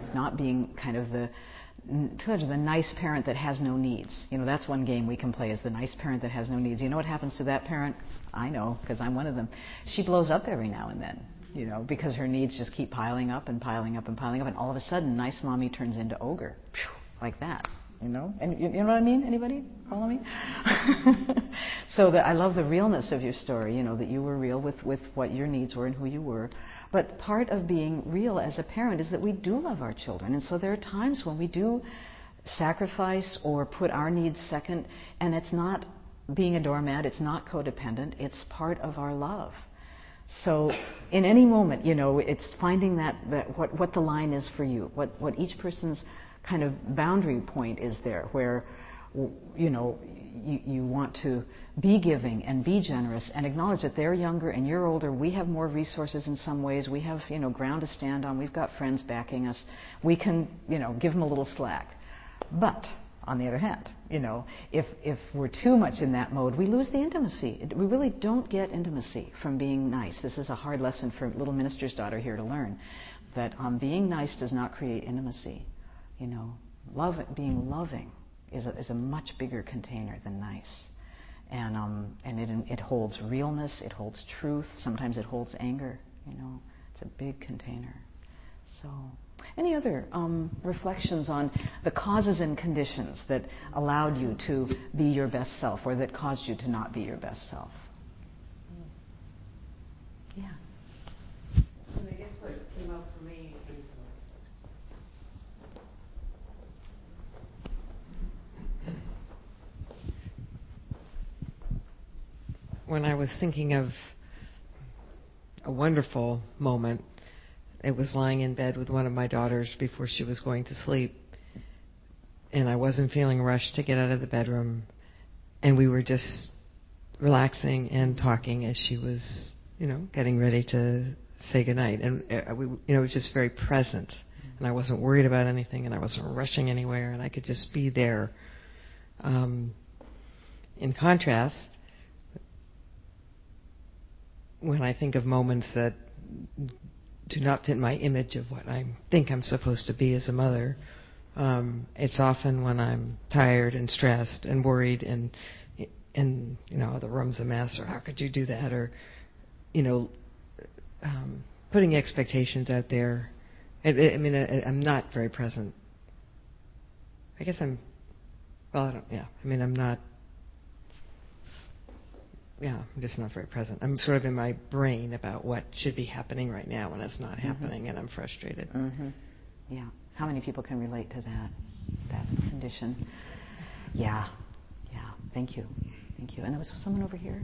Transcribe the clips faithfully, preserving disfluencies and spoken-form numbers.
not being kind of the the nice parent that has no needs. You know, that's one game we can play, is the nice parent that has no needs. You know what happens to that parent? I know, because I'm one of them. She blows up every now and then, you know, because her needs just keep piling up and piling up and piling up, and all of a sudden, nice mommy turns into ogre, like that, you know? And you, you know what I mean? Anybody follow me? So that I love the realness of your story, you know, that you were real with, with what your needs were and who you were. But part of being real as a parent is that we do love our children. And so there are times when we do sacrifice or put our needs second, and it's not being a doormat, it's not codependent, it's part of our love. So in any moment, you know, it's finding that, that what, what the line is for you, what, what each person's kind of boundary point is there, where, you know, you, you want to be giving and be generous and acknowledge that they're younger and you're older. We have more resources in some ways. We have, you know, ground to stand on. We've got friends backing us. We can, you know, give them a little slack. But on the other hand, you know, if if we're too much in that mode, we lose the intimacy. We really don't get intimacy from being nice. This is a hard lesson for little minister's daughter here to learn, that um, being nice does not create intimacy. You know, love, being loving is a, is a much bigger container than nice. And um, and it it holds realness, it holds truth, sometimes it holds anger, you know. It's a big container. So, any other um, reflections on the causes and conditions that allowed you to be your best self, or that caused you to not be your best self? Yeah. And I guess what came up for me is when I was thinking of a wonderful moment. It was lying in bed with one of my daughters before she was going to sleep, and I wasn't feeling rushed to get out of the bedroom, and we were just relaxing and talking as she was, you know, getting ready to say goodnight. And uh, we, you know, it was just very present, and I wasn't worried about anything, and I wasn't rushing anywhere, and I could just be there. Um, in contrast, when I think of moments that do not fit my image of what I think I'm supposed to be as a mother, um, it's often when I'm tired and stressed and worried and, and you know, the room's a mess, or how could you do that, or, you know, um, putting expectations out there. I, I mean, I, I'm not very present. I guess I'm, well, I don't, yeah, I mean, I'm not, yeah, I'm just not very present. I'm sort of in my brain about what should be happening right now, and it's not mm-hmm. happening, and I'm frustrated. Mm-hmm. Yeah. How many people can relate to that, that condition? Yeah. Yeah. Thank you. Thank you. And there was someone over here?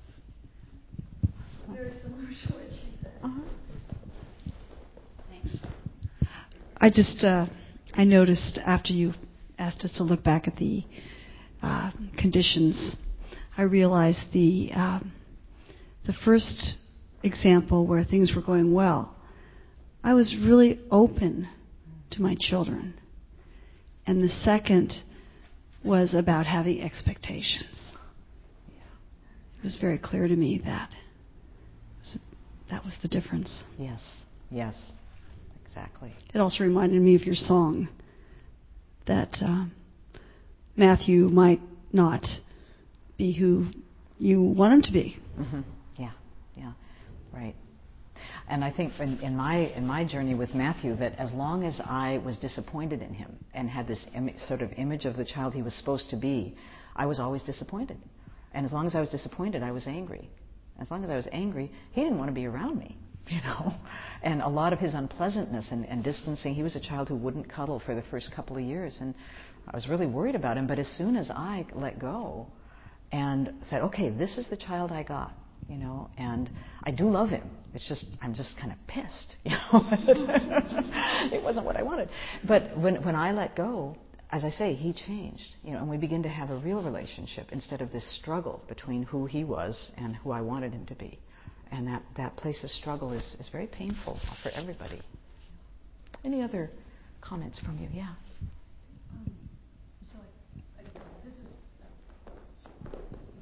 Very similar to what she said. Uh-huh. Thanks. I just, uh, I noticed after you asked us to look back at the uh, conditions, I realized the um, the first example where things were going well, I was really open to my children. And the second was about having expectations. It was very clear to me that that was the difference. Yes, yes, exactly. It also reminded me of your song, that uh, Matthew might not be who you want him to be. Mm-hmm. Yeah, yeah, right. And I think in, in my in my journey with Matthew, that as long as I was disappointed in him and had this Im- sort of image of the child he was supposed to be, I was always disappointed. And as long as I was disappointed, I was angry. As long as I was angry, he didn't want to be around me, you know. And a lot of his unpleasantness and, and distancing, he was a child who wouldn't cuddle for the first couple of years, and I was really worried about him. But as soon as I let go and said, okay, this is the child I got, you know, and I do love him. It's just, I'm just kind of pissed, you know. It wasn't what I wanted. But when when I let go, as I say, he changed, you know, and we begin to have a real relationship instead of this struggle between who he was and who I wanted him to be. And that, that place of struggle is, is very painful for everybody. Any other comments from you? Yeah. Um, so I, I, this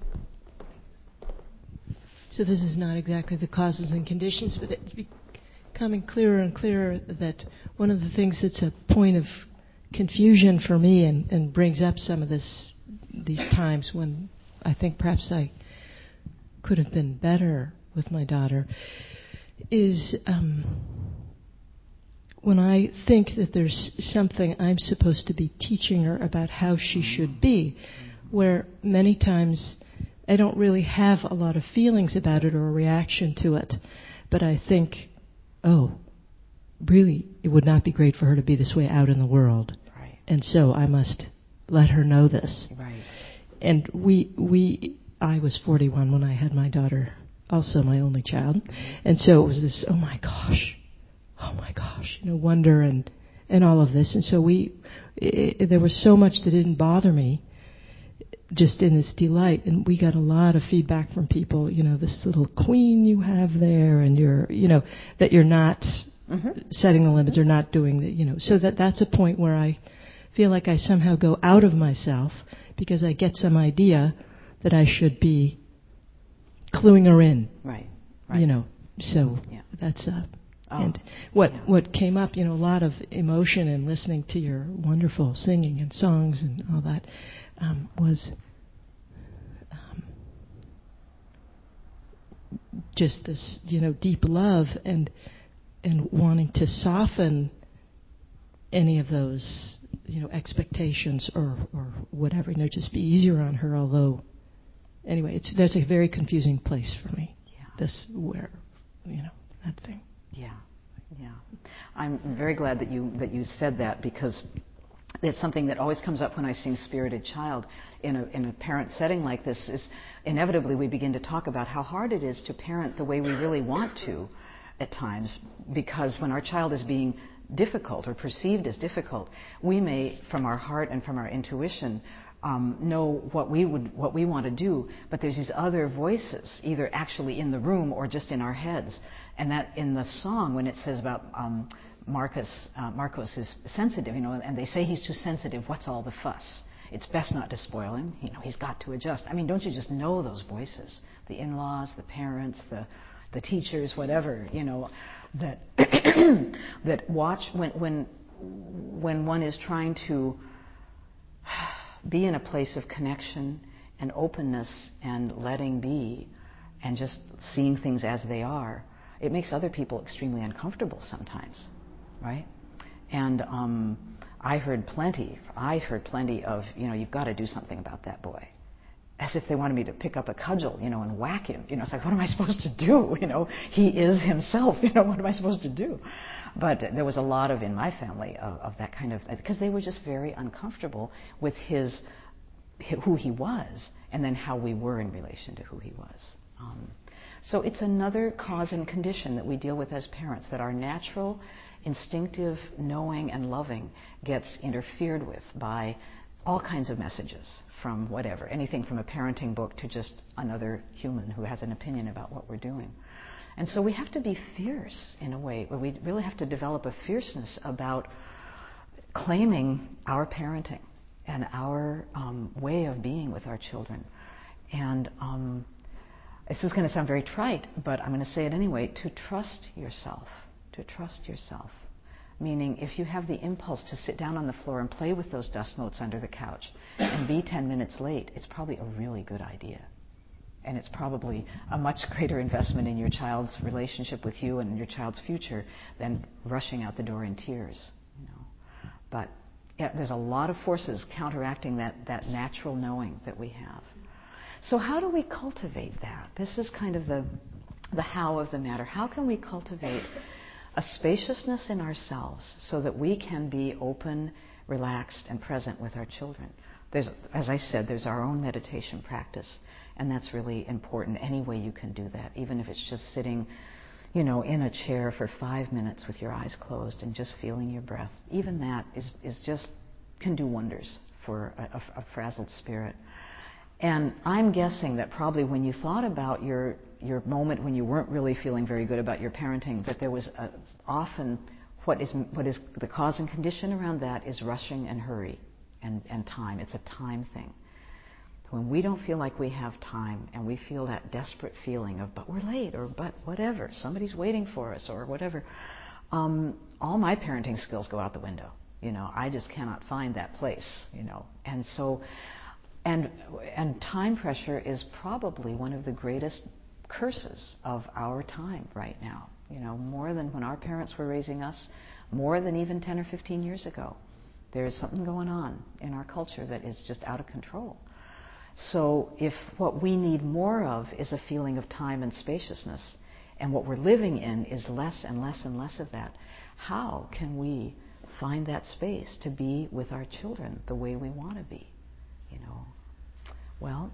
is so this is not exactly the causes and conditions, but it's becoming clearer and clearer that one of the things that's a point of confusion for me and, and brings up some of this these times when I think perhaps I could have been better with my daughter is um, when I think that there's something I'm supposed to be teaching her about how she should be, where many times I don't really have a lot of feelings about it or a reaction to it, but I think, oh, really, it would not be great for her to be this way out in the world. Right. And so I must let her know this. Right. And we, we, I was forty-one when I had my daughter, also my only child. And so it was this, oh my gosh, oh my gosh, you know, wonder and, and all of this. And so we, it, there was so much that didn't bother me, just in this delight. And we got a lot of feedback from people, you know, this little queen you have there, and you're, you know, that you're not mm-hmm. setting the limits or not doing the, you know, so that that's a point where I feel like I somehow go out of myself because I get some idea that I should be cluing her in. Right. Right. You know, so yeah. that's uh oh. and what yeah. what came up, you know, a lot of emotion in listening to your wonderful singing and songs and all that um, was um, just this, you know, deep love and and wanting to soften any of those, you know, expectations or or whatever, you know, just be easier on her. Although, anyway, it's that's a very confusing place for me. Yeah. This where, you know, that thing. Yeah, yeah. I'm very glad that you that you said that, because it's something that always comes up when I sing Spirited Child in a in a parent setting like this. Is inevitably we begin to talk about how hard it is to parent the way we really want to at times, because when our child is being difficult or perceived as difficult, we may, from our heart and from our intuition, um, know what we would what we want to do, but there's these other voices, either actually in the room or just in our heads. And that in the song, when it says about um, Marcus, uh, Marcos is sensitive, you know, and they say he's too sensitive, what's all the fuss? It's best not to spoil him, you know, he's got to adjust. I mean, don't you just know those voices? The in-laws, the parents, the the teachers, whatever, you know, that that watch when when when one is trying to be in a place of connection and openness and letting be and just seeing things as they are. It makes other people extremely uncomfortable sometimes, right? And um, I heard plenty, I heard plenty of, you know, you've got to do something about that boy. As if they wanted me to pick up a cudgel, you know, and whack him. You know, it's like, what am I supposed to do? You know, he is himself. You know, what am I supposed to do? But there was a lot of, in my family, of, of that kind of, because they were just very uncomfortable with his, who he was, and then how we were in relation to who he was. Um, so it's another cause and condition that we deal with as parents, that our natural, instinctive knowing and loving gets interfered with by all kinds of messages from whatever, anything from a parenting book to just another human who has an opinion about what we're doing. And so we have to be fierce in a way, where we really have to develop a fierceness about claiming our parenting and our um, way of being with our children. And um, this is going to sound very trite, but I'm going to say it anyway, to trust yourself, to trust yourself. Meaning, if you have the impulse to sit down on the floor and play with those dust motes under the couch and be ten minutes late, it's probably a really good idea. And it's probably a much greater investment in your child's relationship with you and your child's future than rushing out the door in tears. You know. But yeah, there's a lot of forces counteracting that, that natural knowing that we have. So how do we cultivate that? This is kind of the, the how of the matter. How can we cultivate a spaciousness in ourselves so that we can be open, relaxed, and present with our children? There's, as I said, there's our own meditation practice, and that's really important. Any way you can do that, even if it's just sitting, you know, in a chair for five minutes with your eyes closed and just feeling your breath. Even that is, is just can do wonders for a, a, a frazzled spirit. And I'm guessing that probably when you thought about your your moment when you weren't really feeling very good about your parenting, that there was a, often what is what is the cause and condition around that is rushing and hurry and, and time. It's a time thing. when we don't feel like we have time and we feel that desperate feeling of, but we're late, or but whatever, somebody's waiting for us, or whatever, um, all my parenting skills go out the window. You know, I just cannot find that place, you know. And so, and and time pressure is probably one of the greatest curses of our time right now. You know, more than when our parents were raising us, more than even ten or fifteen years ago. There's something going on in our culture that is just out of control. So if what we need more of is a feeling of time and spaciousness, and what we're living in is less and less and less of that, how can we find that space to be with our children the way we want to be? You know, well,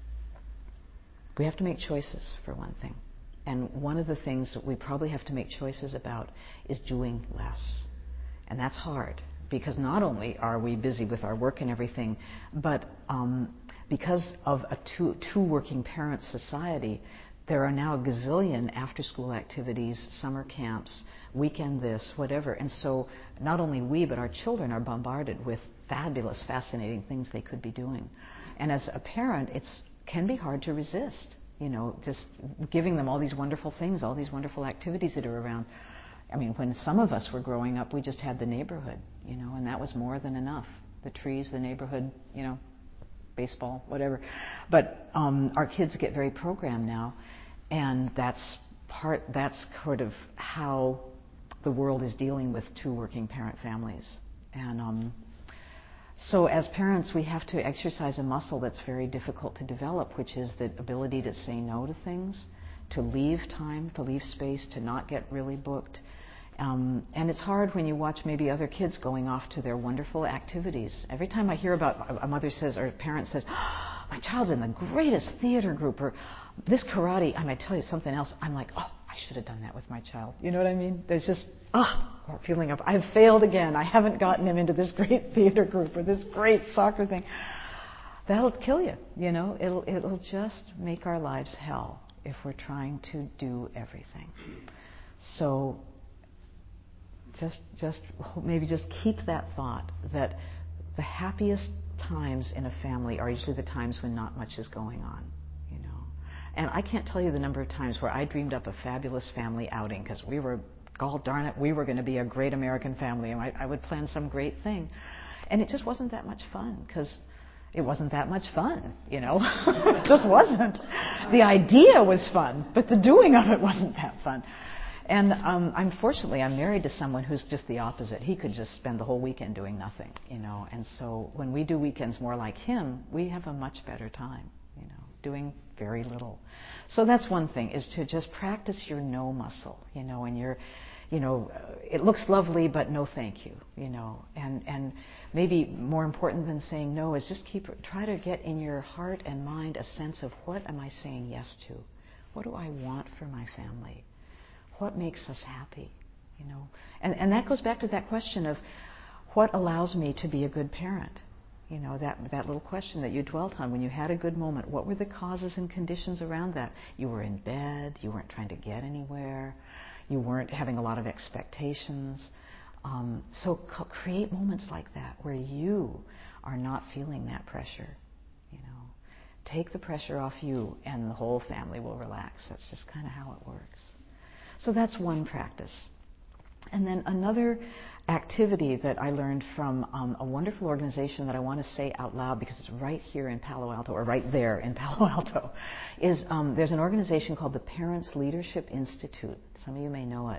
we have to make choices, for one thing. And one of the things that we probably have to make choices about is doing less. And that's hard, because not only are we busy with our work and everything, but um, because of a two, two working parent society, there are now a gazillion after-school activities, summer camps, weekend this, whatever. And so not only we, but our children are bombarded with fabulous, fascinating things they could be doing. And as a parent, it can be hard to resist, you know, just giving them all these wonderful things, all these wonderful activities that are around. I mean, when some of us were growing up, we just had the neighborhood, you know, and that was more than enough. The trees, the neighborhood, you know, baseball, whatever. But um, our kids get very programmed now, and that's part, that's sort of how the world is dealing with two working parent families. And um, so as parents, we have to exercise a muscle that's very difficult to develop, which is the ability to say no to things, to leave time, to leave space, to not get really booked. Um, and it's hard when you watch maybe other kids going off to their wonderful activities. Every time I hear about, a mother says, or a parent says, oh, my child's in the greatest theater group, or this karate, I might tell you something else, I'm like, oh, I should have done that with my child. You know what I mean? There's just, ah, oh, feeling of, I've failed again. I haven't gotten him into this great theater group or this great soccer thing. That'll kill you, you know? It'll, it'll just make our lives hell if we're trying to do everything. So just just maybe just keep that thought that the happiest times in a family are usually the times when not much is going on, you know. And I can't tell you the number of times where I dreamed up a fabulous family outing because we were, God darn it, we were going to be a great American family, and I, I would plan some great thing. And it just wasn't that much fun because it wasn't that much fun, you know. It just wasn't. The idea was fun, but the doing of it wasn't that fun. And um, unfortunately, I'm married to someone who's just the opposite. He could just spend the whole weekend doing nothing, you know. And so when we do weekends more like him, we have a much better time, you know, doing very little. So that's one thing, is to just practice your no muscle, you know, and you're, you know, it looks lovely, but no thank you, you know. And and maybe more important than saying no is just keep, try to get in your heart and mind a sense of what am I saying yes to? What do I want for my family? What makes us happy, you know? And and that goes back to that question of what allows me to be a good parent? You know, that that little question that you dwelt on when you had a good moment. What were the causes and conditions around that? You were in bed. You weren't trying to get anywhere. You weren't having a lot of expectations. Um, so co- create moments like that where you are not feeling that pressure, you know. Take the pressure off you and the whole family will relax. That's just kind of how it works. So that's one practice. And then another activity that I learned from um, a wonderful organization that I want to say out loud because it's right here in Palo Alto, or right there in Palo Alto, is um, there's an organization called the Parents Leadership Institute. Some of you may know it.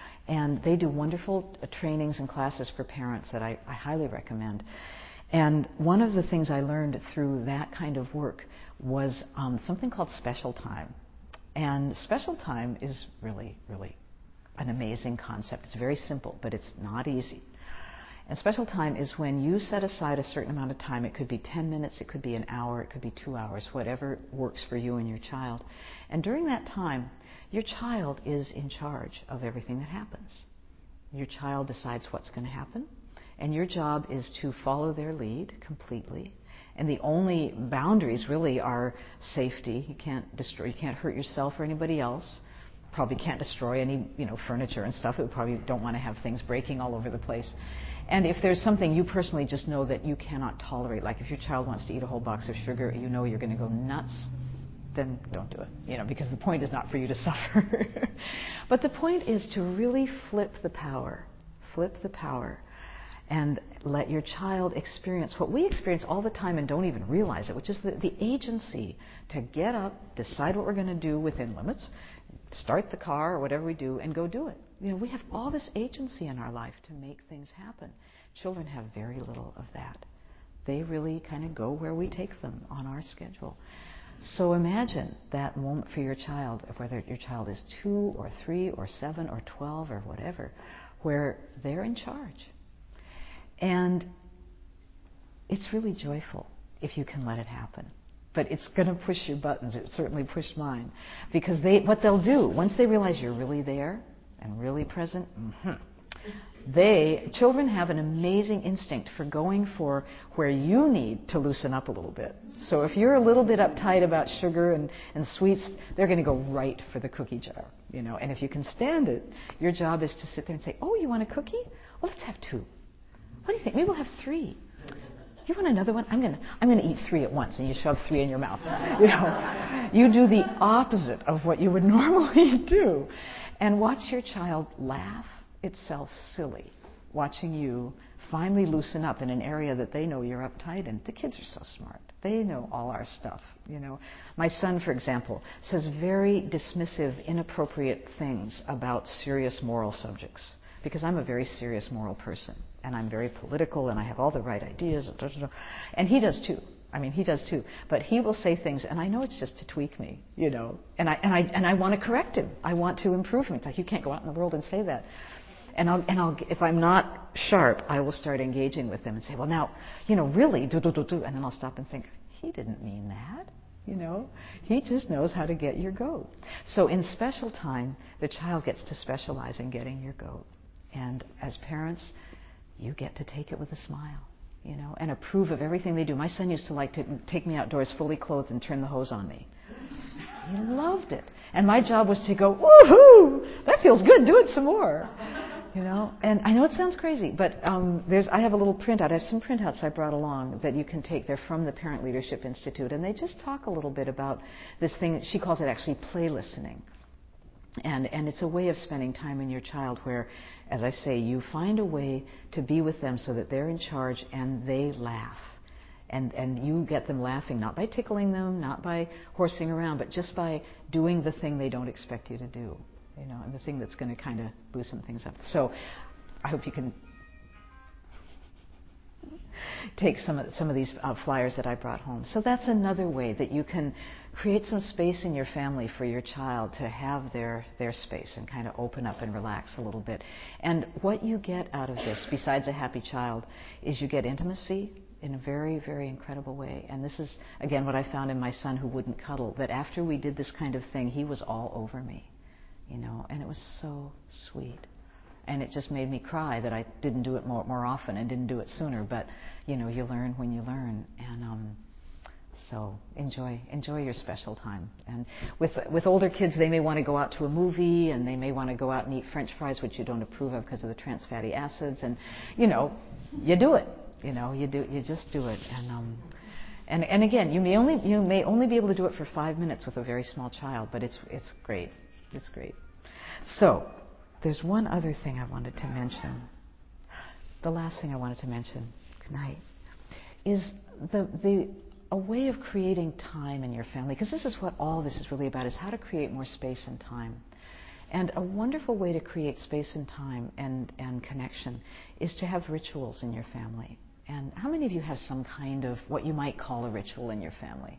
And they do wonderful uh, trainings and classes for parents that I, I highly recommend. And one of the things I learned through that kind of work was um, something called special time. And special time is really, really an amazing concept. It's very simple, but it's not easy. And special time is when you set aside a certain amount of time. It could be ten minutes, it could be an hour, it could be two hours, whatever works for you and your child. And during that time, your child is in charge of everything that happens. Your child decides what's going to happen, and your job is to follow their lead completely. And the only boundaries really are safety. You can't destroy, you can't hurt yourself or anybody else. Probably can't destroy any, you know, furniture and stuff. We probably don't want to have things breaking all over the place. And if there's something you personally just know that you cannot tolerate, like if your child wants to eat a whole box of sugar, you know you're going to go nuts, then don't do it, you know, because the point is not for you to suffer. But the point is to really flip the power, flip the power, and let your child experience what we experience all the time and don't even realize it, which is the, the agency to get up, decide what we're going to do within limits, start the car or whatever we do, and go do it. You know, we have all this agency in our life to make things happen. Children have very little of that. They really kind of go where we take them on our schedule. So imagine that moment for your child, whether your child is two or three or seven or twelve or whatever, where they're in charge. And it's really joyful if you can let it happen. But it's going to push your buttons. It certainly pushed mine. Because they, what they'll do, once they realize you're really there and really present, mm-hmm, they, children have an amazing instinct for going for where you need to loosen up a little bit. So if you're a little bit uptight about sugar and, and sweets, they're going to go right for the cookie jar, you know. And if you can stand it, your job is to sit there and say, "Oh, you want a cookie? Well, let's have two. What do you think? Maybe we'll have three. You want another one? I'm going to I'm going to eat three at once," and you shove three in your mouth. You know, you do the opposite of what you would normally do, and watch your child laugh itself silly, watching you finally loosen up in an area that they know you're uptight in. The kids are so smart. They know all our stuff, you know. My son, for example, says very dismissive, inappropriate things about serious moral subjects, because I'm a very serious moral person, and I'm very political, and I have all the right ideas, and he does too. I mean, he does too. But he will say things, and I know it's just to tweak me, you know, and I and I and I want to correct him. I want to improve him. It's like, you can't go out in the world and say that. And I'll, and I'll, if I'm not sharp, I will start engaging with them and say, "Well, now, you know, really, do do do do," and then I'll stop and think, he didn't mean that, you know. He just knows how to get your goat. So in special time, the child gets to specialize in getting your goat, and as parents, you get to take it with a smile, you know, and approve of everything they do. My son used to like to take me outdoors fully clothed and turn the hose on me. He loved it, and my job was to go, "Woohoo! That feels good. Do it some more." You know, and I know it sounds crazy, but um, there's I have a little printout. I have some printouts I brought along that you can take. They're from the Parent Leadership Institute, and they just talk a little bit about this thing. She calls it actually play listening, and and it's a way of spending time in your child where, as I say, you find a way to be with them so that they're in charge and they laugh, and and you get them laughing not by tickling them, not by horsing around, but just by doing the thing they don't expect you to do. You know, and the thing that's going to kind of loosen things up. So I hope you can take some of, some of these uh, flyers that I brought home. So that's another way that you can create some space in your family for your child to have their, their space and kind of open up and relax a little bit. And what you get out of this, besides a happy child, is you get intimacy in a very, very incredible way. And this is, again, what I found in my son who wouldn't cuddle, that after we did this kind of thing, he was all over me. You know, and it was so sweet. And it just made me cry that I didn't do it more, more often and didn't do it sooner. But, you know, you learn when you learn. And um, so enjoy enjoy your special time. And with with older kids, they may want to go out to a movie, and they may want to go out and eat French fries, which you don't approve of because of the trans fatty acids. And, you know, you do it. You know, you do you just do it. And um, and and again, you may only you may only be able to do it for five minutes with a very small child, but it's it's great. It's great. So, there's one other thing I wanted to mention. The last thing I wanted to mention, good night, is the the a way of creating time in your family, because this is what all this is really about, is how to create more space and time. And a wonderful way to create space and time and, and connection is to have rituals in your family. And how many of you have some kind of what you might call a ritual in your family?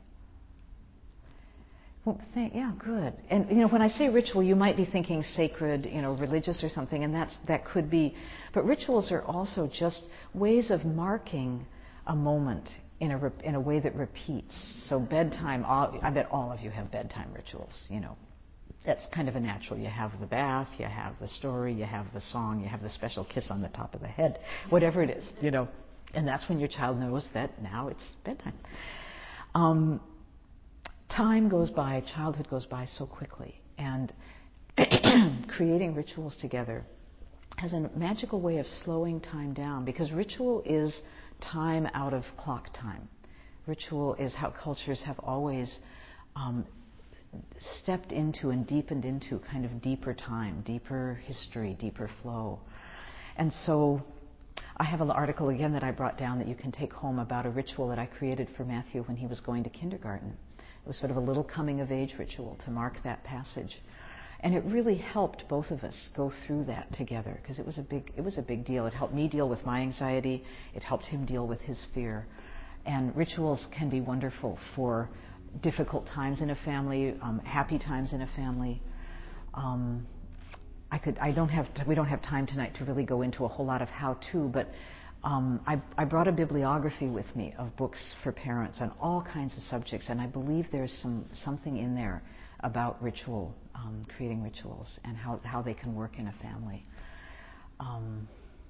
Well, thank, yeah, good. And you know, when I say ritual, you might be thinking sacred, you know, religious or something, and that's that could be. But rituals are also just ways of marking a moment in a in a way that repeats. So bedtime, all, I bet all of you have bedtime rituals. You know, that's kind of a natural. You have the bath, you have the story, you have the song, you have the special kiss on the top of the head, whatever it is. You know, and that's when your child knows that now it's bedtime. Um, Time goes by, childhood goes by so quickly, and creating rituals together has a magical way of slowing time down, because ritual is time out of clock time. Ritual is how cultures have always um, stepped into and deepened into kind of deeper time, deeper history, deeper flow. And so I have an article again that I brought down that you can take home about a ritual that I created for Matthew when he was going to kindergarten. It was sort of a little coming of age ritual to mark that passage. And it really helped both of us go through that together, because it was a big it was a big deal. It helped me deal with my anxiety. It helped him deal with his fear. And rituals can be wonderful for difficult times in a family, um, happy times in a family. Um, I could I don't have to, we don't have time tonight to really go into a whole lot of how-to, but um, I, I brought a bibliography with me of books for parents on all kinds of subjects, and I believe there's some something in there about ritual, um, creating rituals, and how, how they can work in a family. Um,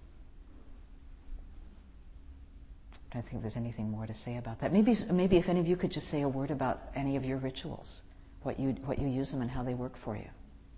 I don't think there's anything more to say about that. Maybe maybe if any of you could just say a word about any of your rituals, what you what you use them and how they work for you.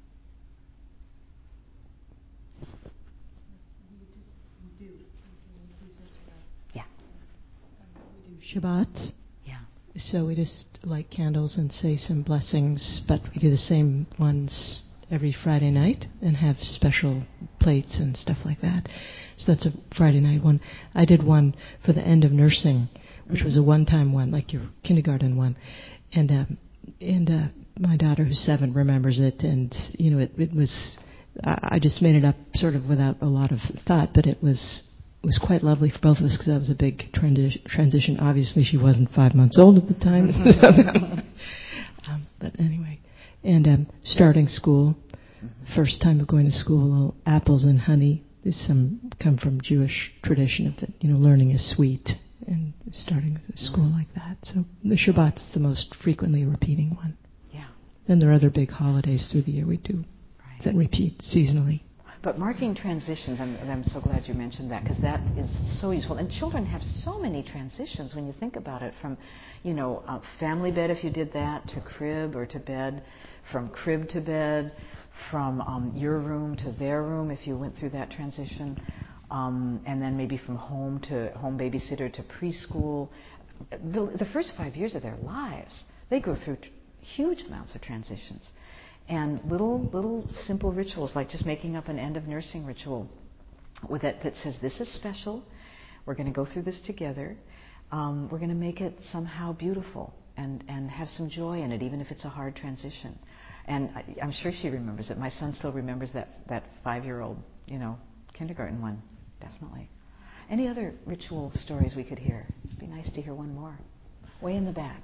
Yeah. We do Shabbat. Yeah. So we just light candles and say some blessings, but we do the same ones every Friday night and have special plates and stuff like that. So that's a Friday night one. I did one for the end of nursing, which was a one-time one, like your kindergarten one. And um, and uh, my daughter, who's seven, remembers it. And, you know, it, it was, I just made it up sort of without a lot of thought, but it was it was quite lovely for both of us because that was a big transi- transition. Obviously, she wasn't five months old at the time. um, but anyway, and um, starting school, first time of going to school, apples and honey. There's some come from Jewish tradition of that, you know, learning is sweet, and starting school like that. So the Shabbat's the most frequently repeating one. Yeah. Then there are other big holidays through the year we do Right. that repeat seasonally. But marking transitions, I'm, I'm so glad you mentioned that, because that is so useful. And children have so many transitions when you think about it, from, you know, uh, family bed if you did that, to crib or to bed, from crib to bed, from um, your room to their room if you went through that transition, um, and then maybe from home to home babysitter to preschool. The, the first five years of their lives, they go through t- huge amounts of transitions. And little, little simple rituals, like just making up an end of nursing ritual with it that says, this is special, we're going to go through this together, um, we're going to make it somehow beautiful and, and have some joy in it, even if it's a hard transition. And I, I'm sure she remembers it. My son still remembers that, that five-year-old, you know, kindergarten one, definitely. Any other ritual stories we could hear? It'd be nice to hear one more. Way in the back.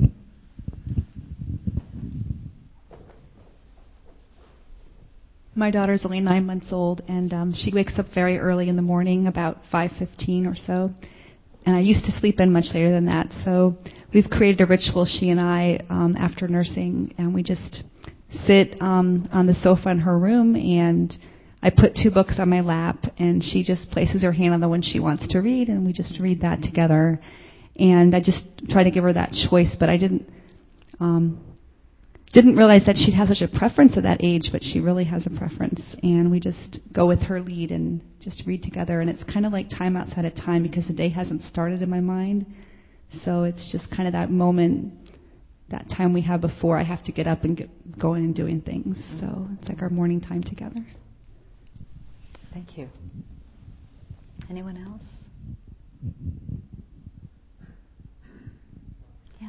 My daughter's only nine months old, and um, she wakes up very early in the morning, about five fifteen or so. And I used to sleep in much later than that. So we've created a ritual, she and I, um, after nursing, and we just sit um, on the sofa in her room, and I put two books on my lap, and she just places her hand on the one she wants to read, and we just read that together. And I just try to give her that choice, but I didn't um, didn't realize that she'd have such a preference at that age, but she really has a preference. And we just go with her lead and just read together. And it's kind of like time outside of time, because the day hasn't started in my mind. So it's just kind of that moment, that time we have before I have to get up and get going and doing things. So it's like our morning time together. Thank you. Anyone else? Yeah.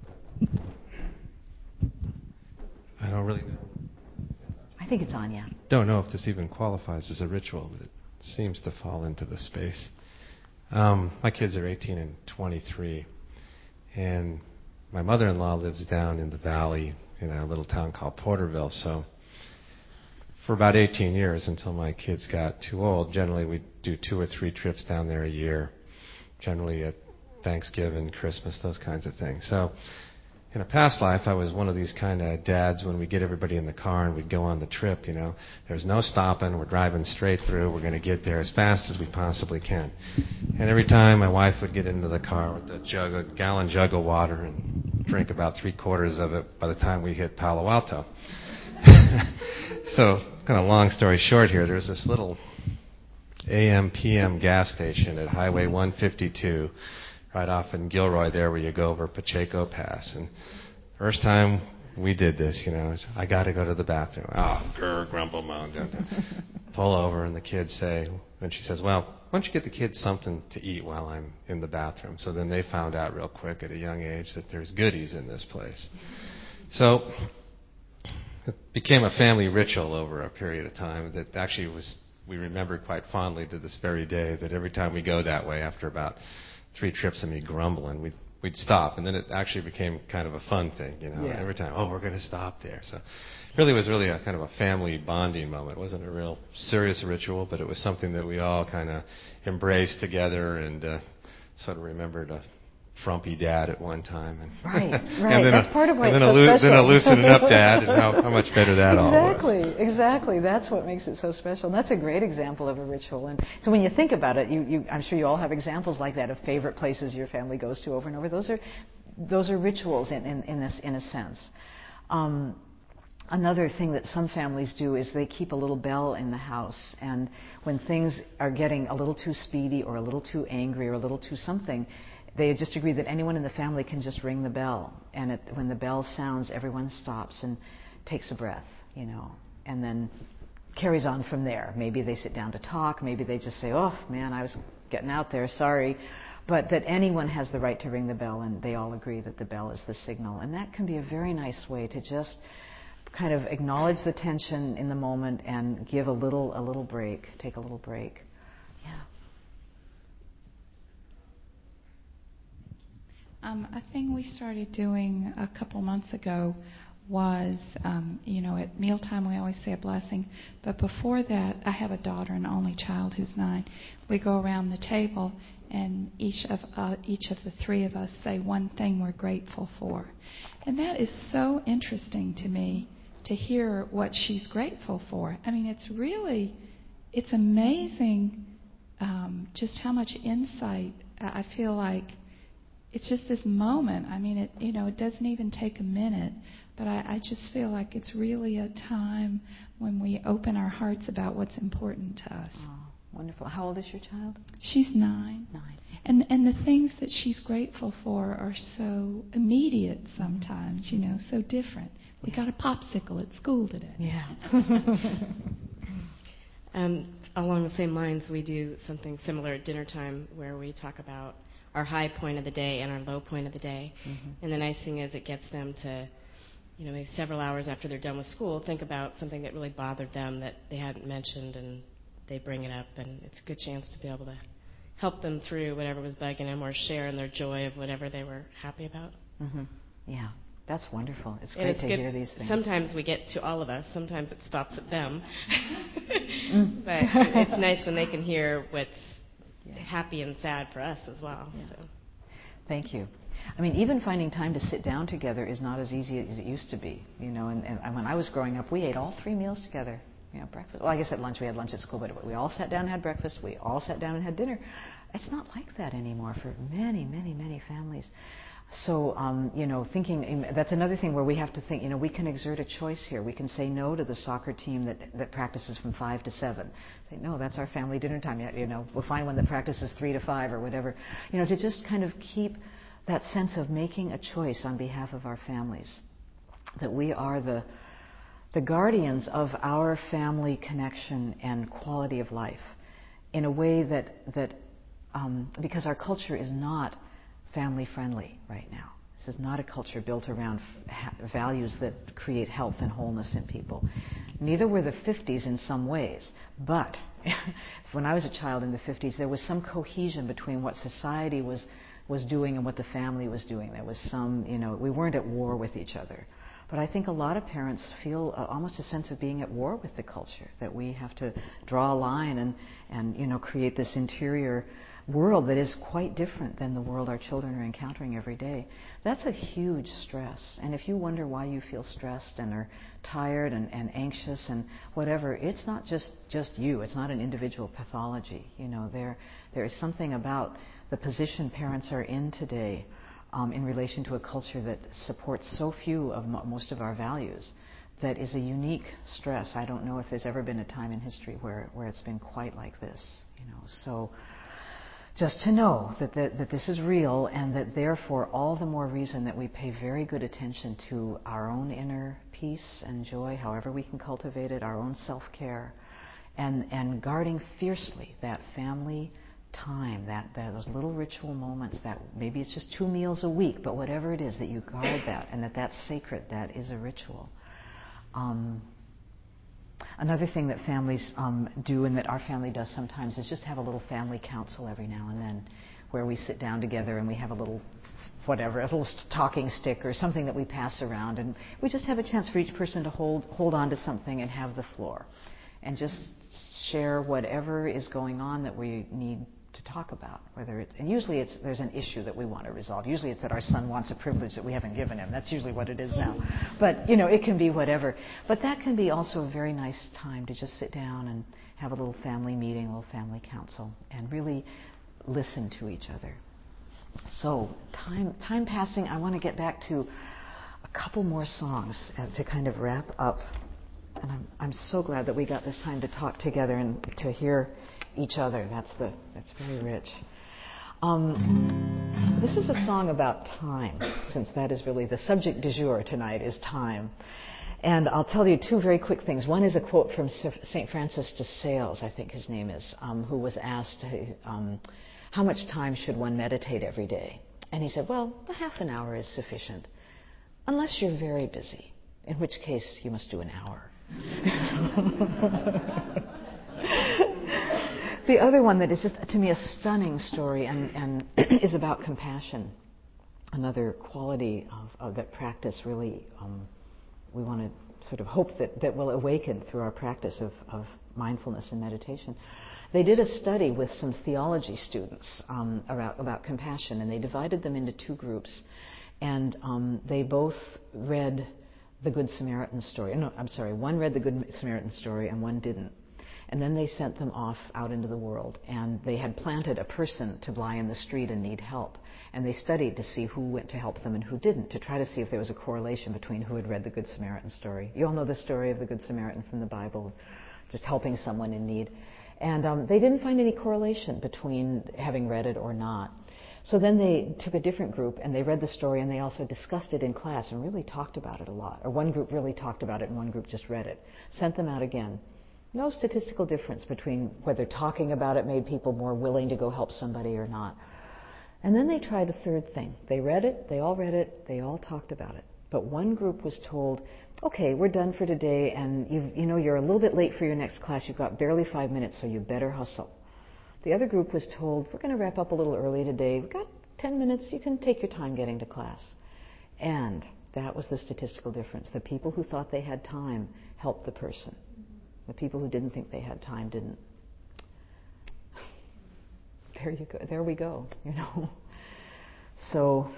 I don't really know. I think it's on, yeah. Don't know if this even qualifies as a ritual, but it seems to fall into the space. Um, my kids are eighteen and twenty-three, and my mother-in-law lives down in the valley in a little town called Porterville. So for about eighteen years, until my kids got too old, generally we do two or three trips down there a year, generally at Thanksgiving, Christmas, those kinds of things. So in a past life, I was one of these kind of dads when we get everybody in the car and we'd go on the trip, you know. There's no stopping. We're driving straight through. We're going to get there as fast as we possibly can. And every time my wife would get into the car with a jug, a gallon jug of water and drink about three quarters of it by the time we hit Palo Alto. So, kind of long story short here, there's this little A M P M gas station at Highway one fifty-two, right off in Gilroy there where you go over Pacheco Pass. And first time we did this, you know, I got to go to the bathroom. Oh, grr, grumble, moan. Pull over, and the kids say, and she says, well, why don't you get the kids something to eat while I'm in the bathroom? So then they found out real quick at a young age that there's goodies in this place. So it became a family ritual over a period of time that actually was, we remember quite fondly to this very day, that every time we go that way, after about three trips of me grumbling, we'd, we'd stop. And then it actually became kind of a fun thing, you know, yeah. Every time, oh, we're going to stop there. So it really was really a kind of a family bonding moment. It wasn't a real serious ritual, but it was something that we all kind of embraced together and uh, sort of remembered a frumpy dad at one time. And right, right. and then That's a, part of why and it's then so a loo- special. Then a loosening up dad, and how, how much better that exactly, all was. Exactly, exactly. That's what makes it so special. And that's a great example of a ritual. And so when you think about it, you, you, I'm sure you all have examples like that of favorite places your family goes to over and over. Those are, those are rituals in, in, in, this, in a sense. Um, Another thing that some families do is they keep a little bell in the house, and when things are getting a little too speedy or a little too angry or a little too something, they just agree that anyone in the family can just ring the bell, and it, when the bell sounds, everyone stops and takes a breath, you know, and then carries on from there. Maybe they sit down to talk, maybe they just say, oh man, I was getting out there, sorry. But that anyone has the right to ring the bell, and they all agree that the bell is the signal. And that can be a very nice way to just kind of acknowledge the tension in the moment and give a little a little break, take a little break. Yeah. Um, a thing we started doing a couple months ago was, um, you know, at mealtime we always say a blessing, but before that, I have a daughter, an only child who's nine. We go around the table, and each of uh, each of the three of us say one thing we're grateful for, and that is so interesting to me, to hear what she's grateful for. I mean, it's really, it's amazing um, just how much insight I feel like. It's just this moment. I mean, it you know, it doesn't even take a minute, but I, I just feel like it's really a time when we open our hearts about what's important to us. Oh, wonderful. How old is your child? She's nine. Nine. And and the things that she's grateful for are so immediate sometimes, you know, so different. We got a popsicle at school today. Yeah. um, along the same lines, we do something similar at dinner time where we talk about our high point of the day and our low point of the day. Mm-hmm. And the nice thing is it gets them to, you know, maybe several hours after they're done with school, think about something that really bothered them that they hadn't mentioned, and they bring it up, and it's a good chance to be able to help them through whatever was bugging them or share in their joy of whatever they were happy about. Mm-hmm. Yeah. That's wonderful. It's great it's to good. hear these things. Sometimes we get to all of us. Sometimes it stops at them. mm. But it's nice when they can hear what's yeah. happy and sad for us as well. Yeah. So. Thank you. I mean, even finding time to sit down together is not as easy as it used to be. You know, and, and when I was growing up, we ate all three meals together. You know, breakfast. Well, I guess at lunch we had lunch at school, but we all sat down and had breakfast. We all sat down and had dinner. It's not like that anymore for many, many, many families. So, um, you know, thinking, that's another thing where we have to think, you know, we can exert a choice here. We can say no to the soccer team that, that practices from five to seven. Say, no, that's our family dinner time. You know, we'll find one that practices three to five or whatever. You know, to just kind of keep that sense of making a choice on behalf of our families. That we are the, the guardians of our family connection and quality of life in a way that, that um, because our culture is not family friendly right now. This is not a culture built around ha- values that create health and wholeness in people. Neither were the fifties in some ways, but when I was a child in the fifties, there was some cohesion between what society was was doing and what the family was doing. There was some, you know, we weren't at war with each other. But I think a lot of parents feel uh, almost a sense of being at war with the culture, that we have to draw a line and, and you know, create this interior world that is quite different than the world our children are encountering every day. That's a huge stress. And if you wonder why you feel stressed and are tired and, and anxious and whatever, it's not just, just you. It's not an individual pathology. You know, there there is something about the position parents are in today um, in relation to a culture that supports so few of mo- most of our values that is a unique stress. I don't know if there's ever been a time in history where, where it's been quite like this. You know, so just to know that, that, that this is real, and that therefore all the more reason that we pay very good attention to our own inner peace and joy, however we can cultivate it, our own self-care, and, and guarding fiercely that family time, that, that those little ritual moments, that maybe it's just two meals a week, but whatever it is, that you guard that, and that that's sacred, that is a ritual. Um, Another thing that families um, do, and that our family does sometimes, is just have a little family council every now and then, where we sit down together and we have a little, whatever, a little talking stick or something that we pass around, and we just have a chance for each person to hold hold on to something and have the floor, and just share whatever is going on that we need to talk about. Whether it's, and usually it's there's an issue that we want to resolve. Usually it's that our son wants a privilege that we haven't given him. That's usually what it is now. But you know, it can be whatever. But that can be also a very nice time to just sit down and have a little family meeting, a little family council, and really listen to each other. So time time passing. I want to get back to a couple more songs uh, to kind of wrap up. And I'm I'm so glad that we got this time to talk together and to hear each other. That's the that's very rich. Um, this is a song about time, since that is really the subject du jour tonight is time. And I'll tell you two very quick things. One is a quote from Saint Francis de Sales, I think his name is, um, who was asked, um, how much time should one meditate every day? And he said, well, a half an hour is sufficient, unless you're very busy, in which case you must do an hour. The other one that is just, to me, a stunning story and, and is about compassion, another quality of, of that practice really um, we want to sort of hope that, that will awaken through our practice of, of mindfulness and meditation. They did a study with some theology students um, about, about compassion, and they divided them into two groups. And um, they both read the Good Samaritan story. No, I'm sorry, one read the Good Samaritan story and one didn't. And then they sent them off out into the world, and they had planted a person to lie in the street and need help. And they studied to see who went to help them and who didn't, to try to see if there was a correlation between who had read the Good Samaritan story. You all know the story of the Good Samaritan from the Bible, just helping someone in need. And um, they didn't find any correlation between having read it or not. So then they took a different group and they read the story, and they also discussed it in class and really talked about it a lot. Or one group really talked about it and one group just read it. Sent them out again. No statistical difference between whether talking about it made people more willing to go help somebody or not. And then they tried a third thing. They read it, they all read it, they all talked about it. But one group was told, okay, we're done for today, and you've, you know, you're a little bit late for your next class. You've got barely five minutes, so you better hustle. The other group was told, we're going to wrap up a little early today. We've got ten minutes. You can take your time getting to class. And that was the statistical difference. The people who thought they had time helped the person. The people who didn't think they had time didn't. There you go. There we go. You know. So,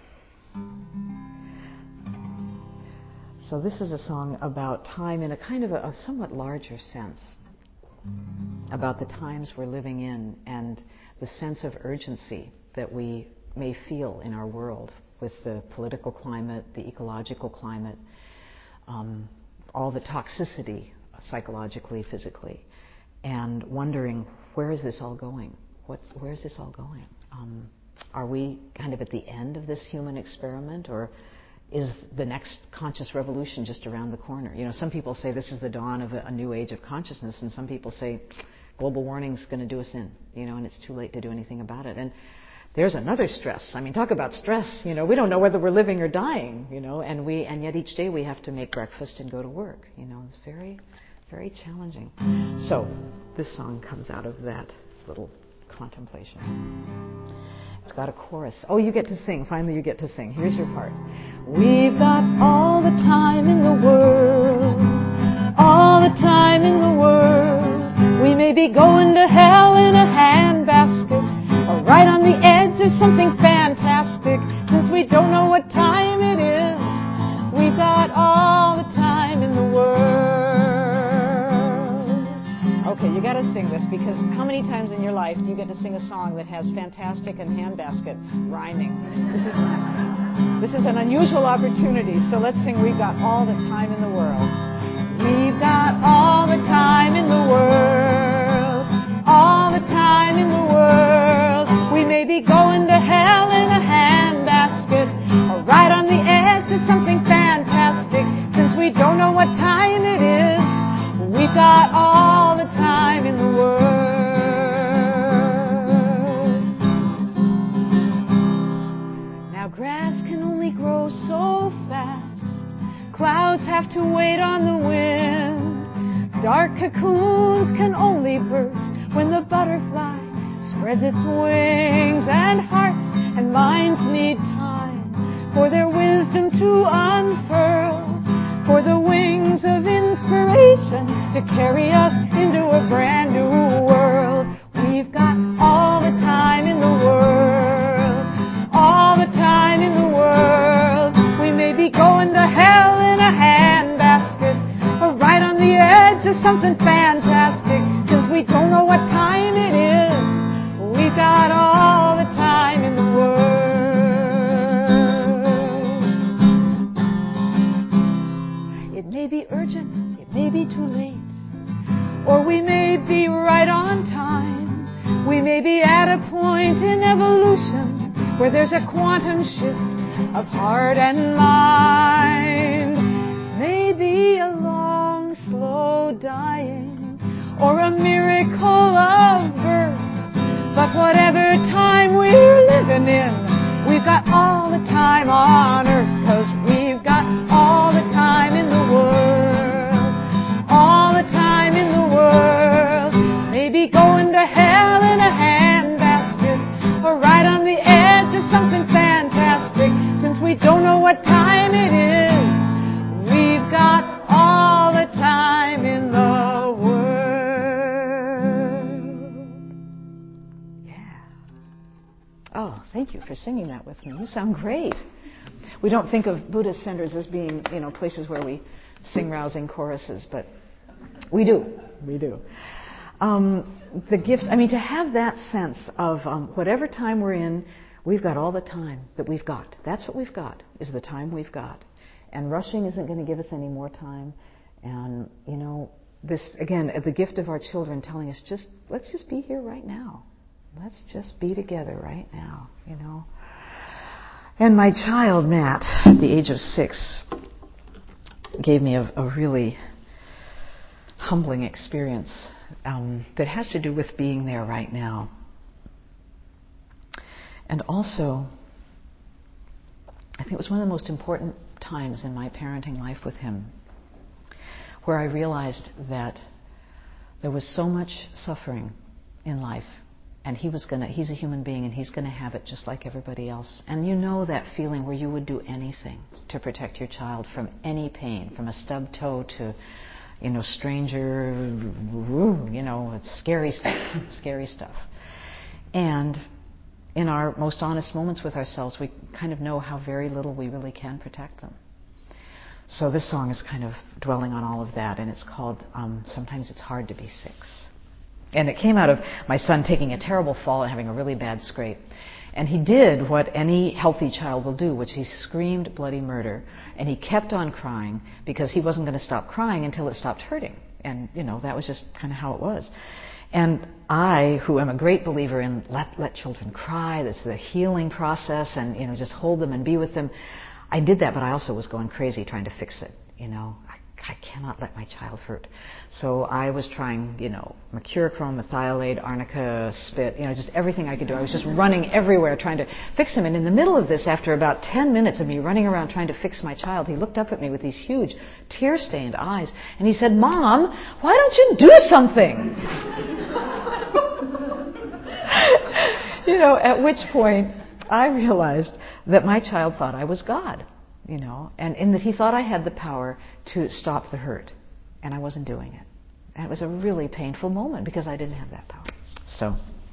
so this is a song about time in a kind of a, a somewhat larger sense, about the times we're living in and the sense of urgency that we may feel in our world with the political climate, the ecological climate, um, all the toxicity psychologically, physically, and wondering, where is this all going? What's, where is this all going? Um, are we kind of at the end of this human experiment, or is the next conscious revolution just around the corner? You know, some people say this is the dawn of a, a new age of consciousness, and some people say global warming is going to do us in, you know, and it's too late to do anything about it. And there's another stress. I mean, talk about stress. You know, we don't know whether we're living or dying, you know, and we and yet each day we have to make breakfast and go to work. You know, it's very, very challenging. So this song comes out of that little contemplation. It's got a chorus. Oh, you get to sing. Finally, you get to sing. Here's your part. We've got all the time in the world, all the time in the world. We may be going to hell in a handbasket, or right on the edge of something fantastic. Since we don't know what time it is, we've got all the time in the world. Okay, you got to sing this, because how many times in your life do you get to sing a song that has fantastic and handbasket rhyming? This is, this is an unusual opportunity, so let's sing We've Got All the Time in the World. We've got all the time in the world, all the time in the world. We may be going to hell in a handbasket, or right on the edge of something fantastic. Since we don't know what time it is, we've got all the time in the world. Now grass can only grow so fast. Clouds have to wait on the wind. Dark cocoons can only burst when the butterfly spreads its wings. And hearts and minds need time for their wisdom to unfurl, for the wings of inspiration to carry us into a brand new world. We've got all the time in the world, all the time in the world. We may be going to hell in a handbasket, or right on the edge of something fantastic. Since we don't know what time it is, we've got all the time in the world. It may be urgent, it may be too late, or we may be right on time. We may be at a point in evolution where there's a quantum shift of heart and mind. Maybe a long, slow dying, or a miracle of birth. But whatever time we're living in, we've got all the time on earth, 'cause we've got all the time in the world, all the time in the world. Maybe going to hell in a handbasket, or right on the edge of something fantastic. Since we don't know what time it is, we've got all the time in the world. Yeah. Oh, thank you for singing that with me. You sound great. We don't think of Buddhist centers as being, you know, places where we sing rousing choruses, but we do. We do. Um, the gift, I mean, to have that sense of um, whatever time we're in, we've got all the time that we've got. That's what we've got, is the time we've got. And rushing isn't going to give us any more time. And, you know, this, again, the gift of our children telling us, just, let's just be here right now. Let's just be together right now, you know. And my child, Matt, at the age of six, gave me a, a really humbling experience um, that has to do with being there right now. And also, I think it was one of the most important times in my parenting life with him, where I realized that there was so much suffering in life, and he was gonna, he's a human being, and he's gonna have it just like everybody else. And you know that feeling where you would do anything to protect your child from any pain, from a stubbed toe to, you know, stranger, you know, it's scary stuff, scary stuff. And in our most honest moments with ourselves, we kind of know how very little we really can protect them. So this song is kind of dwelling on all of that, and it's called um, Sometimes It's Hard to Be Six. And it came out of my son taking a terrible fall and having a really bad scrape. And he did what any healthy child will do, which he screamed bloody murder. And he kept on crying because he wasn't going to stop crying until it stopped hurting. And, you know, that was just kind of how it was. And I, who am a great believer in let, let children cry, that's the healing process, and, you know, just hold them and be with them, I did that, but I also was going crazy trying to fix it, you know. I, I cannot let my child hurt. So I was trying, you know, mercurochrome, methylate, arnica, spit, you know, just everything I could do. I was just running everywhere trying to fix him. And in the middle of this, after about ten minutes of me running around trying to fix my child, he looked up at me with these huge tear-stained eyes, and he said, "Mom, why don't you do something?" You know, at which point I realized that my child thought I was God. You know, and in that he thought I had the power to stop the hurt, and I wasn't doing it. And it was a really painful moment because I didn't have that power. So,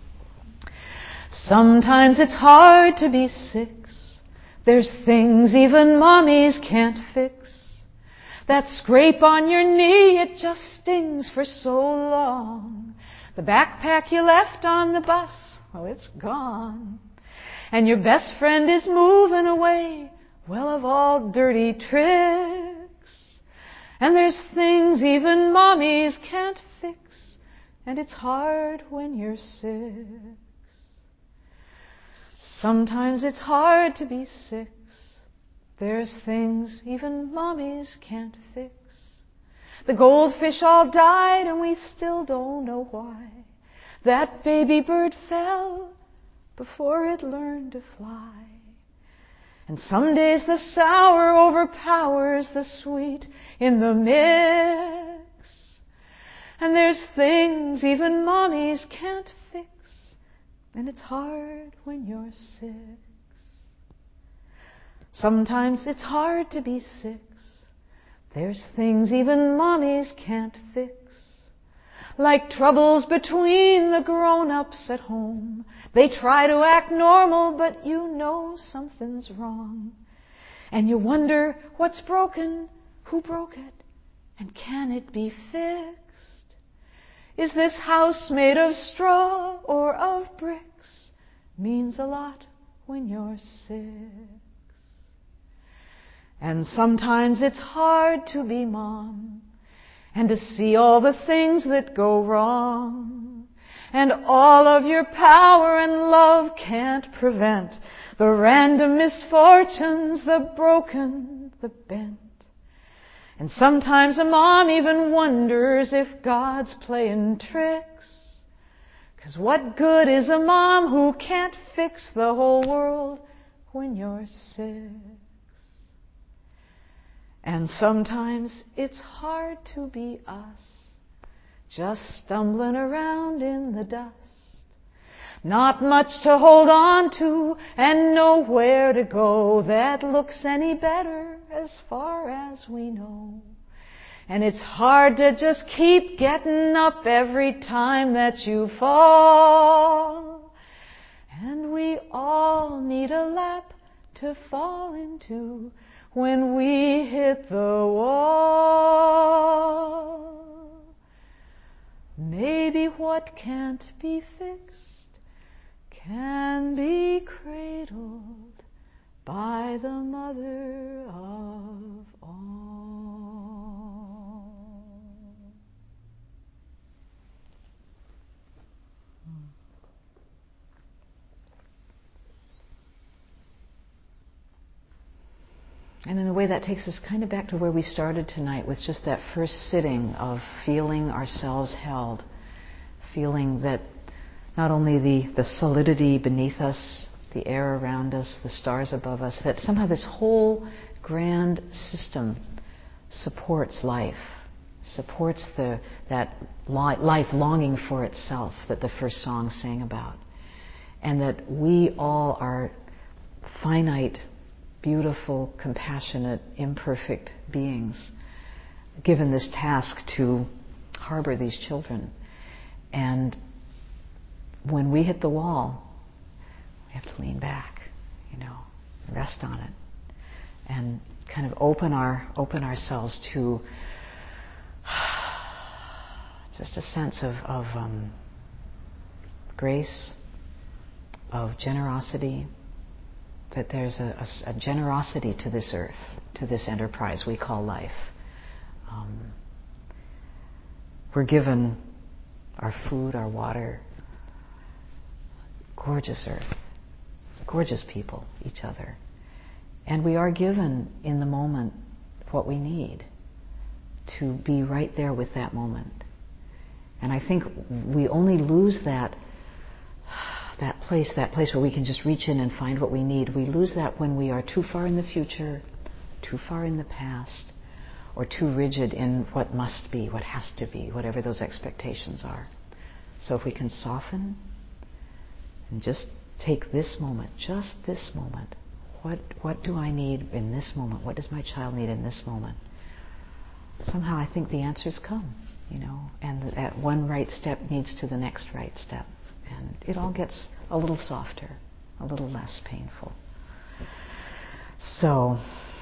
sometimes it's hard to be six. There's things even mommies can't fix. That scrape on your knee, it just stings for so long. The backpack you left on the bus, well, it's gone. And your best friend is moving away, well, of all dirty tricks. And there's things even mommies can't fix. and it's hard when you're six. Sometimes it's hard to be six. There's things even mommies can't fix. The goldfish all died and we still don't know why. That baby bird fell before it learned to fly. And some days the sour overpowers the sweet in the mix. And there's things even mommies can't fix. And it's hard when you're six. Sometimes it's hard to be six. There's things even mommies can't fix. Like troubles between the grown-ups at home. They try to act normal, but you know something's wrong. And you wonder what's broken, who broke it, and can it be fixed? Is this house made of straw or of bricks? Means a lot when you're six. And sometimes it's hard to be mom and to see all the things that go wrong. And all of your power and love can't prevent the random misfortunes, the broken, the bent. And sometimes a mom even wonders if God's playing tricks. 'Cause what good is a mom who can't fix the whole world when you're six? And sometimes it's hard to be us, just stumbling around in the dust. Not much to hold on to and nowhere to go that looks any better as far as we know. And it's hard to just keep getting up every time that you fall. And we all need a lap to fall into when we hit the wall. Maybe what can't be fixed can be cradled by the mother of all. And in a way that takes us kind of back to where we started tonight, with just that first sitting of feeling ourselves held, feeling that not only the, the solidity beneath us, the air around us, the stars above us, that somehow this whole grand system supports life, supports the, that li- life longing for itself that the first song sang about. And that we all are finite, beautiful, compassionate, imperfect beings, given this task to harbor these children. And when we hit the wall, we have to lean back, you know, rest on it, and kind of open our open ourselves to just a sense of, of um, grace, of generosity. That there's a, a, a generosity to this earth, to this enterprise we call life. Um, we're given our food, our water, gorgeous earth, gorgeous people, each other. And we are given in the moment what we need to be right there with that moment. And I think we only lose that that place, that place where we can just reach in and find what we need. We lose that when we are too far in the future, too far in the past, or too rigid in what must be, what has to be, whatever those expectations are. So if we can soften and just take this moment, just this moment, what what do I need in this moment? What does my child need in this moment? Somehow I think the answers come, you know, and that one right step leads to the next right step. And it all gets a little softer, a little less painful. So,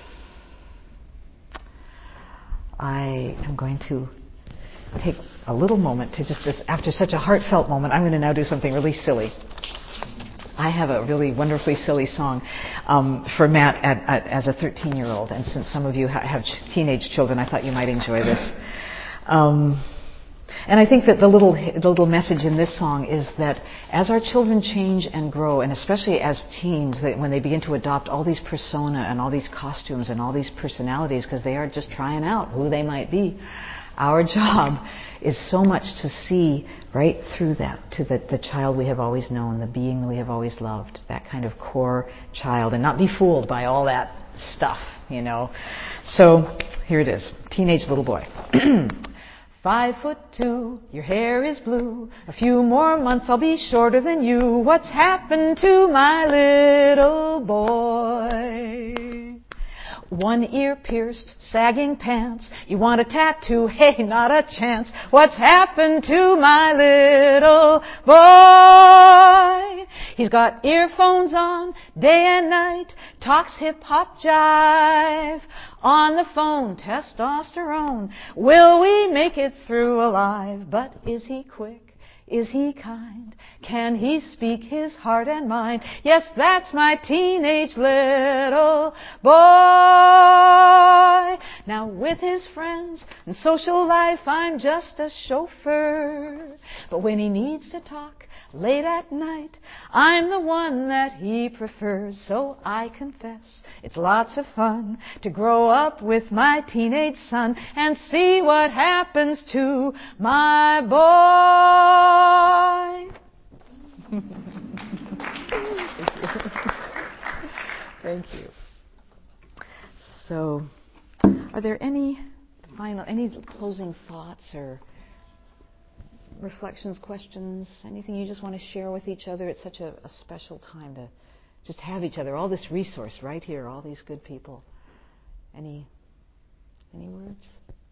I am going to take a little moment to just, this, after such a heartfelt moment, I'm going to now do something really silly. I have a really wonderfully silly song um, for Matt at, at, as a thirteen-year-old. And since some of you ha- have ch- teenage children, I thought you might enjoy this. Um, And I think that the little the little message in this song is that as our children change and grow, and especially as teens, that when they begin to adopt all these persona and all these costumes and all these personalities, because they are just trying out who they might be, our job is so much to see right through that, to the, the child we have always known, the being we have always loved, that kind of core child, and not be fooled by all that stuff, you know. So here it is, teenage little boy. Five foot two, your hair is blue. A few more months I'll be shorter than you. What's happened to my little boy? One ear pierced, sagging pants. You want a tattoo? Hey, not a chance. What's happened to my little boy? He's got earphones on day and night, talks hip-hop jive. On the phone, testosterone. Will we make it through alive? But is he quick? Is he kind? Can he speak his heart and mind? Yes, that's my teenage little boy. Now with his friends and social life, I'm just a chauffeur. But when he needs to talk late at night, I'm the one that he prefers. So I confess, it's lots of fun to grow up with my teenage son and see what happens to my boy. Thank you. So, are there any final, any closing thoughts or reflections, questions, anything you just want to share with each other? It's such a, a special time to just have each other, all this resource right here, all these good people. Any, any words?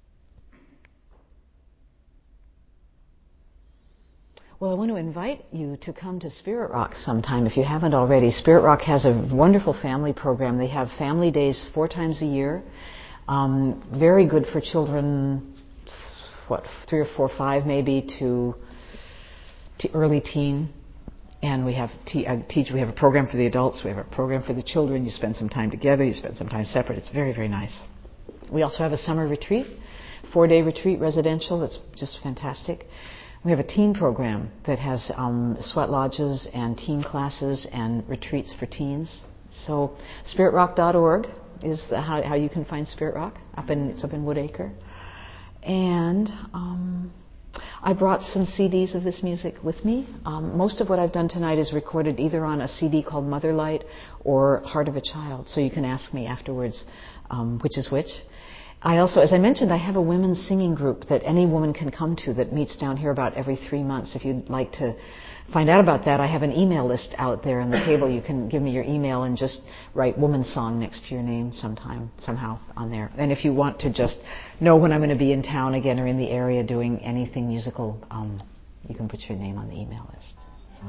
Well, I want to invite you to come to Spirit Rock sometime if you haven't already. Spirit Rock has a wonderful family program. They have family days four times a year. Um, very good for children, what, three or four, five maybe, to, to early teen. And we have te- uh, teach. We have a program for the adults. We have a program for the children. You spend some time together. You spend some time separate. It's very, very nice. We also have a summer retreat, four-day retreat residential. That's just fantastic. We have a teen program that has um, sweat lodges and teen classes and retreats for teens. So spirit rock dot org is the, how, how you can find Spirit Rock. Up in, it's up in Woodacre. And um, I brought some C Ds of this music with me. Um, most of what I've done tonight is recorded either on a C D called Motherlight or Heart of a Child. So you can ask me afterwards um, which is which. I also, as I mentioned, I have a women's singing group that any woman can come to that meets down here about every three months. If you'd like to find out about that, I have an email list out there on the table. You can give me your email and just write woman's song next to your name sometime, somehow on there. And if you want to just know when I'm going to be in town again or in the area doing anything musical, um, you can put your name on the email list. So,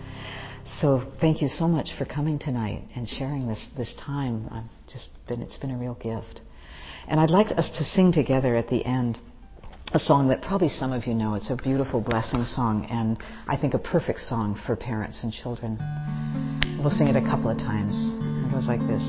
so thank you so much for coming tonight and sharing this, this time. I've just been, it's been a real gift. And I'd like us to sing together at the end a song that probably some of you know. It's a beautiful blessing song, and I think a perfect song for parents and children. We'll sing it a couple of times. It goes like this.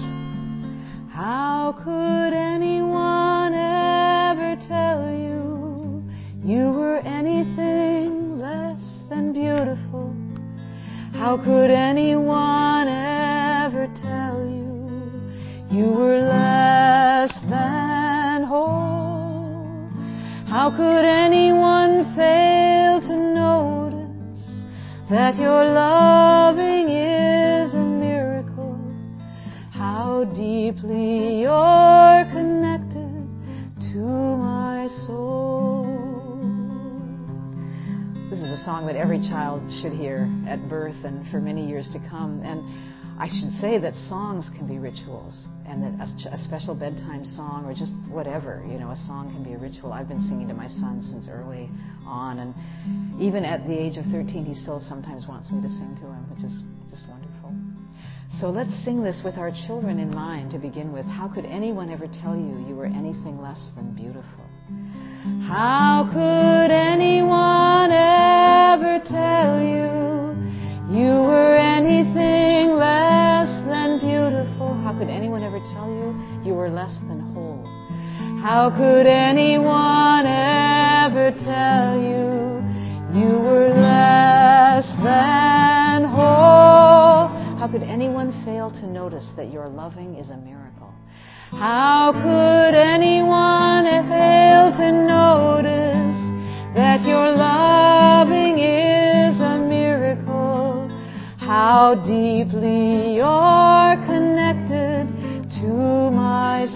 How could anyone ever tell you you were anything less than beautiful? How could anyone ever tell you you were less than whole? How could anyone fail to notice that your loving is a miracle? How deeply you're connected to my soul. This is a song that every child should hear at birth and for many years to come. And I should say that songs can be rituals, and that a, a special bedtime song or just whatever, you know, a song can be a ritual. I've been singing to my son since early on, and even at the age of thirteen, he still sometimes wants me to sing to him, which is just wonderful. So let's sing this with our children in mind to begin with. How could anyone ever tell you you were anything less than beautiful? How could anyone ever tell you you were anything less than beautiful? How could anyone ever tell you you were less than whole? How could anyone ever tell you could anyone fail to notice that your loving is a miracle? How could anyone fail to notice that your loving is a miracle? How deeply you're connected to my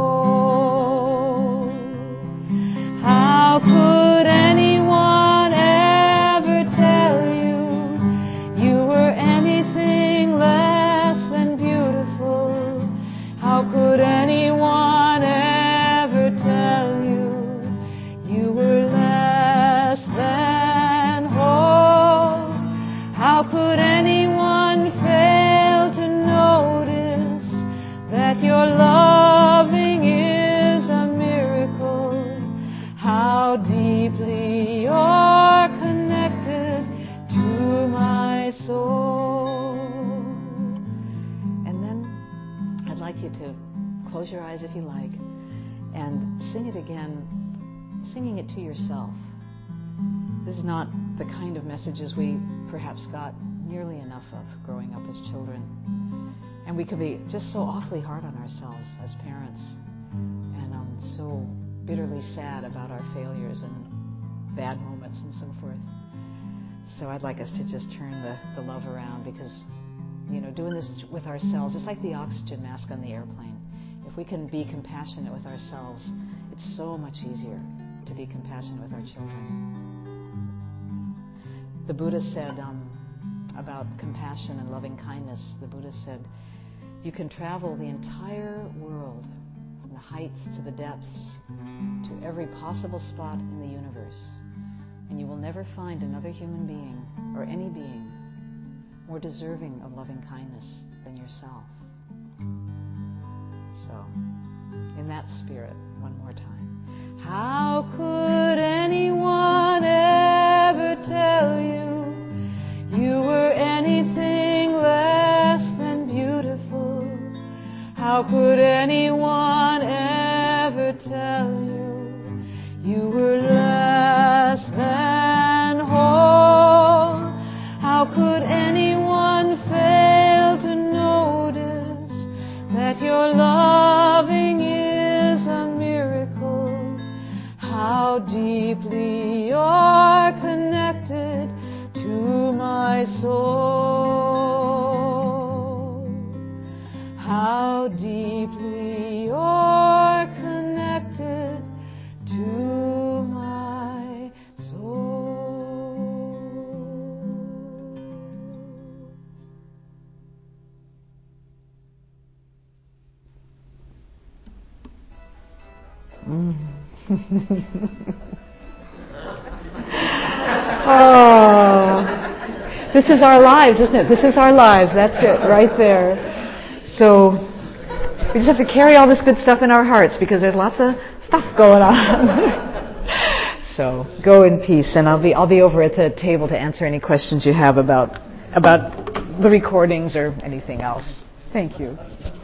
soul. How could anyone ever tell you you were anything less than beautiful? How could anyone ever tell you you were less than whole? How could anyone fail to notice that your loving is a miracle? How deeply you're connected to my soul. And then I'd like you to close your eyes if you like and sing it again, singing it to yourself. This is not the kind of messages we perhaps got nearly enough of growing up as children. And we could be just so awfully hard on ourselves as parents, and um, so bitterly sad about our failures and bad moments and so forth. So I'd like us to just turn the, the love around, because, you know, doing this with ourselves, it's like the oxygen mask on the airplane. If we can be compassionate with ourselves, it's so much easier to be compassionate with our children. The Buddha said um, about compassion and loving kindness, the Buddha said, you can travel the entire world, from the heights to the depths, to every possible spot in the universe, and you will never find another human being, or any being, more deserving of loving kindness than yourself. So, in that spirit, one more time. How could anyone ever tell you you were anything less than beautiful? How could anyone ever tell you you were less than whole? How could anyone fail to notice that your loving is a miracle? How deeply you're connected to my soul. How deeply you're connected to my soul. Mm. Oh, this is our lives, isn't it? This is our lives. That's it, right there. So we just have to carry all this good stuff in our hearts, because there's lots of stuff going on. So go in peace, and I'll be I'll be over at the table to answer any questions you have about about the recordings or anything else. Thank you.